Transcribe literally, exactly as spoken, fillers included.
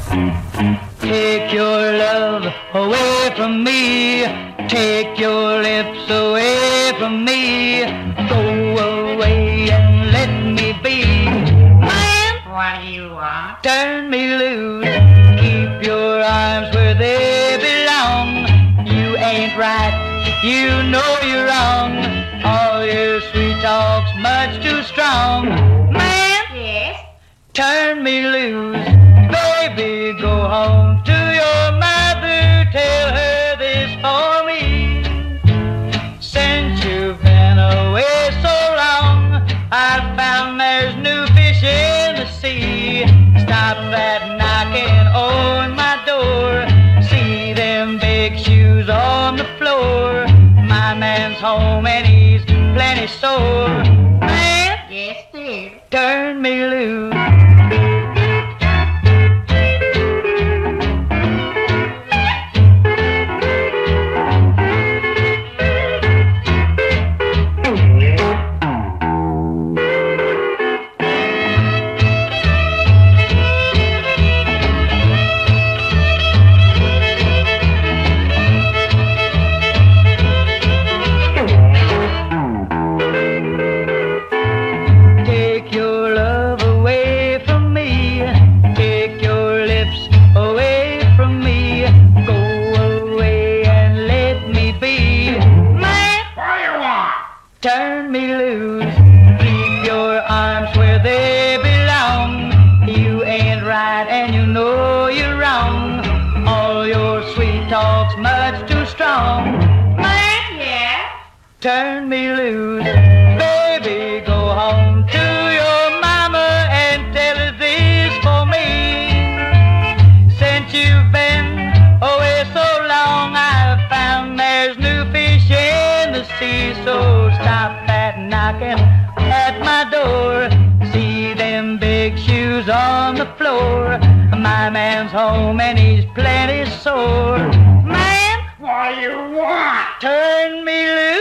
Take your love away from me. Take your lips away from me. Go away and let me be. Man, What do you want? turn me loose. Keep your arms where they belong. You ain't right, you know you're wrong. All your sweet talk's much too strong. Man, Yes? turn me loose. Baby, go home to your mother. Tell her this for me. Since you've been away so long, I've found there's new fish in the sea. Stop that knocking on my door. See them big shoes on the floor. My man's home and he's plenty sore. Man, Yes, dear. turn me loose. Take your love away from me. Take your lips away from me. Go away and let me be. Man, What do you want? turn me loose. Keep your arms where they belong. You ain't right and you know you're wrong. All your sweet talk's much too strong. Man, Yeah? turn me loose. Baby, go home to your mama and tell her this for me. Since you've been away so long, I've found there's new fish in the sea. So stop that knocking at my door. See them big shoes on the floor. My man's home and he's plenty sore. Man, What do you want? turn me loose.